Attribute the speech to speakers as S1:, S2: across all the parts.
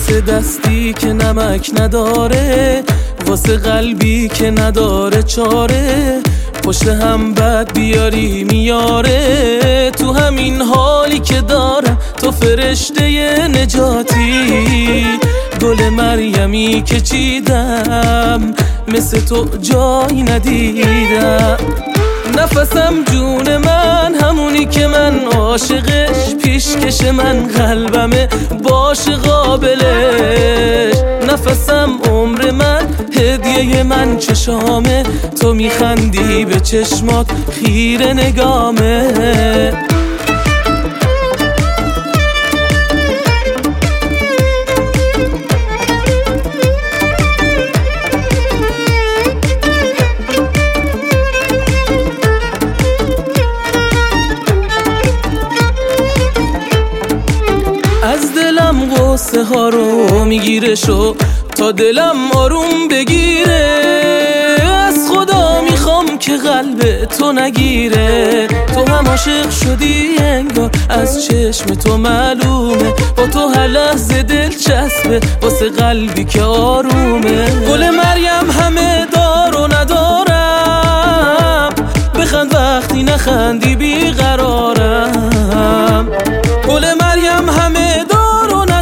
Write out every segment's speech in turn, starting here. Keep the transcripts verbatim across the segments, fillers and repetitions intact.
S1: واسه دستی که نمک نداره، واسه قلبی که نداره چاره، پشت هم بد بیاری میاره. تو همین حالی که دارم تو فرشته نجاتی، گل مریمی که چیدم مثل تو جایی ندیدم. نفسم جون من همونی که من عاشقش، پیشکش من قلبمه باش قابلش. نفسم عمر من هدیه من چشامه، تو میخندی به چشمات خیره نگامه. از دلم غصه ها رو میگیره شو تا دلم آروم بگیره. از خدا میخوام که قلب تو نگیره. تو هم عاشق شدی انگار از چشم تو معلومه، با تو هر لحظه دل چسبه واسه قلبی که آرومه. گل مریم همه دار و ندارم، بخند وقتی نخندی بیقرارم. گل مریم همه دار و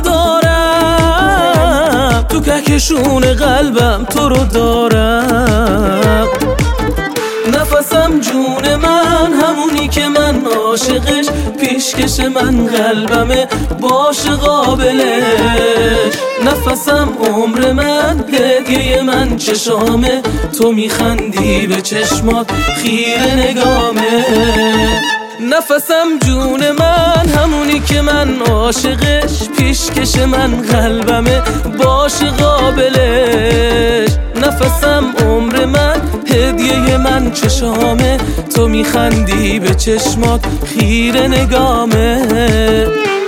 S1: ندارم، تو کهکشون قلبم تو رو دارم. نفسم جون من همونی که من عاشقش، پیشکش من قلبمه باش قابلش. نفسم عمر من هدیه من چشامه، تو میخندی به چشمات خیره نگامه. نفسم جون من همونی که من عاشقش، پیشکش من قلبمه باش قابلش. نفسم عمر من هدیه من چشامه، تو میخندی به چشمات خیره نگامه.